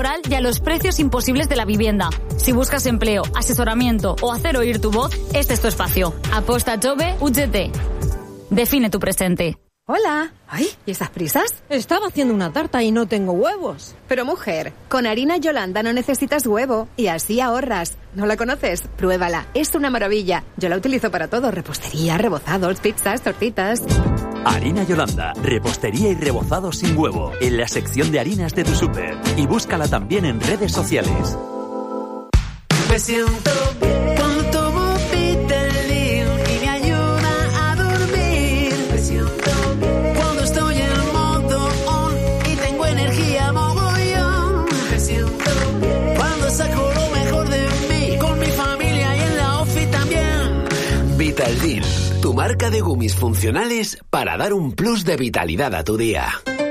laboral y a los precios imposibles de la vivienda. Si buscas empleo, asesoramiento o hacer oír tu voz, este es tu espacio. Aposta Jove UGT. Define tu presente. Hola. Ay, ¿y esas prisas? Estaba haciendo una tarta y no tengo huevos. Pero mujer, con harina Yolanda no necesitas huevo y así ahorras. ¿No la conoces? Pruébala, es una maravilla. Yo la utilizo para todo, repostería, rebozados, pizzas, tortitas. Harina Yolanda, repostería y rebozado sin huevo, en la sección de harinas de tu súper. Y búscala también en redes sociales. Me siento bien cuando tomo Vitamin y me ayuda a dormir. Me siento bien cuando estoy en modo on y tengo energía mogollón. Me siento bien cuando saco lo mejor de mí con mi familia y en la ofi también. Vitaldin, tu marca de gummies funcionales para dar un plus de vitalidad a tu día.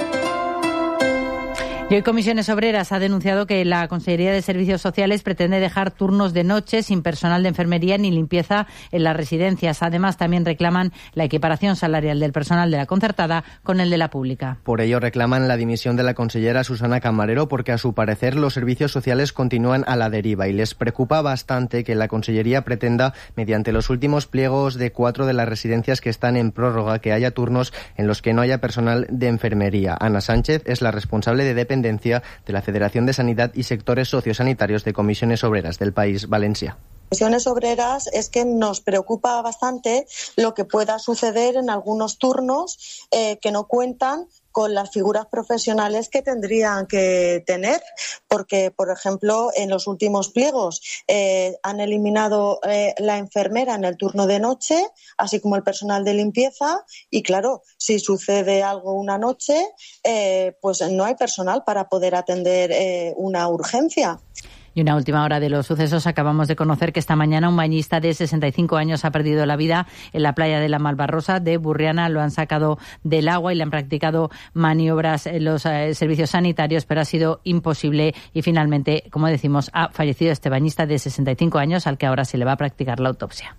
Y hoy Comisiones Obreras ha denunciado que la Consellería de Servicios Sociales pretende dejar turnos de noche sin personal de enfermería ni limpieza en las residencias. Además, también reclaman la equiparación salarial del personal de la concertada con el de la pública. Por ello reclaman la dimisión de la consellera Susana Camarero porque, a su parecer, los servicios sociales continúan a la deriva y les preocupa bastante que la Consellería pretenda, mediante los últimos pliegos de 4 de las residencias que están en prórroga, que haya turnos en los que no haya personal de enfermería. Ana Sánchez es la responsable de dependencia de la Federación de Sanidad y Sectores Sociosanitarios de Comisiones Obreras del País Valencia. Comisiones Obreras es que nos preocupa bastante lo que pueda suceder en algunos turnos que no cuentan con las figuras profesionales que tendrían que tener, porque, por ejemplo, en los últimos pliegos han eliminado la enfermera en el turno de noche, así como el personal de limpieza, y claro, si sucede algo una noche, pues no hay personal para poder atender una urgencia. Y una última hora de los sucesos. Acabamos de conocer que esta mañana un bañista de 65 años ha perdido la vida en la playa de la Malvarrosa de Burriana. Lo han sacado del agua y le han practicado maniobras en los servicios sanitarios, pero ha sido imposible y finalmente, como decimos, ha fallecido este bañista de 65 años al que ahora se le va a practicar la autopsia.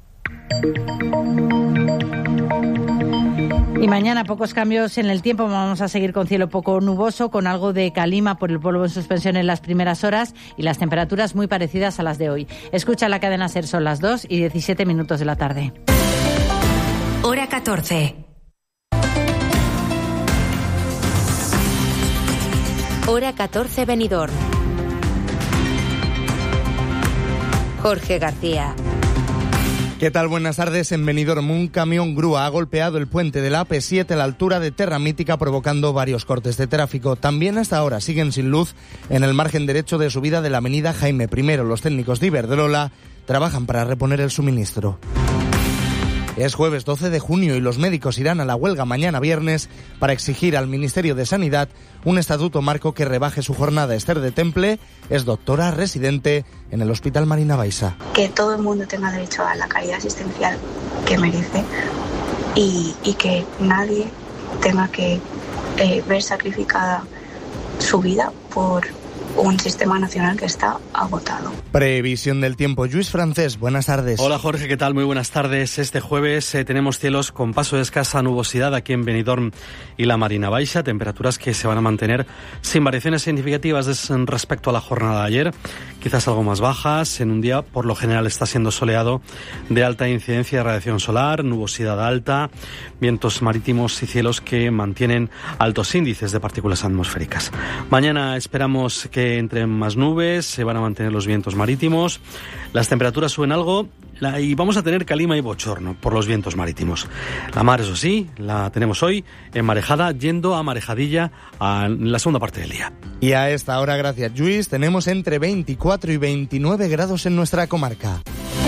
Y mañana pocos cambios en el tiempo. Vamos a seguir con cielo poco nuboso, con algo de calima por el polvo en suspensión en las primeras horas y las temperaturas muy parecidas a las de hoy. Escucha la cadena SER, son las 2:17 de la tarde. Hora 14. Hora 14 Benidorm. Jorge García. ¿Qué tal? Buenas tardes. En Benidorm, un camión grúa ha golpeado el puente de la AP7 a la altura de Terra Mítica, provocando varios cortes de tráfico. También hasta ahora siguen sin luz en el margen derecho de subida de la avenida Jaime I. Los técnicos de Iberdrola trabajan para reponer el suministro. Es jueves 12 de junio y los médicos irán a la huelga mañana viernes para exigir al Ministerio de Sanidad un estatuto marco que rebaje su jornada. Esther de Temple es doctora residente en el Hospital Marina Baixa. Que todo el mundo tenga derecho a la calidad asistencial que merece y que nadie tenga que ver sacrificada su vida por un sistema nacional que está agotado. Previsión del tiempo. Lluís Francés, buenas tardes. Hola Jorge, ¿qué tal? Muy buenas tardes. Este jueves tenemos cielos con paso de escasa nubosidad aquí en Benidorm y la Marina Baixa, temperaturas que se van a mantener sin variaciones significativas respecto a la jornada de ayer, quizás algo más bajas. En un día, por lo general, está siendo soleado, de alta incidencia de radiación solar, nubosidad alta, vientos marítimos y cielos que mantienen altos índices de partículas atmosféricas. Mañana esperamos que entre más nubes, se van a mantener los vientos marítimos, las temperaturas suben algo y vamos a tener calima y bochorno por los vientos marítimos. La mar, eso sí, la tenemos hoy enmarejada, yendo a marejadilla en la segunda parte del día. Y a esta hora, gracias Lluís, tenemos entre 24 y 29 grados en nuestra comarca.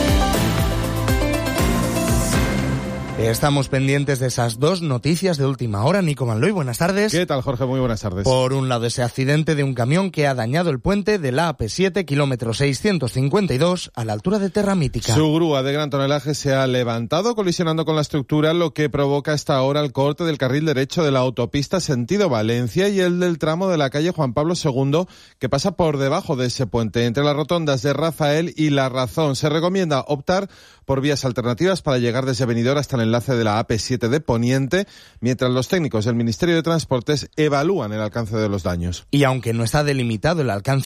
Estamos pendientes de esas dos noticias de última hora. Nico Manloy, buenas tardes. ¿Qué tal, Jorge? Muy buenas tardes. Por un lado, ese accidente de un camión que ha dañado el puente de la AP7, kilómetro 652, a la altura de Terra Mítica. Su grúa de gran tonelaje se ha levantado, colisionando con la estructura, lo que provoca hasta ahora el corte del carril derecho de la autopista sentido Valencia y el del tramo de la calle Juan Pablo II, que pasa por debajo de ese puente, entre las rotondas de Rafael y La Razón. Se recomienda optar por vías alternativas para llegar desde Benidorm hasta el enlace de la AP7 de Poniente, mientras los técnicos del Ministerio de Transportes evalúan el alcance de los daños. Y aunque no está delimitado el alcance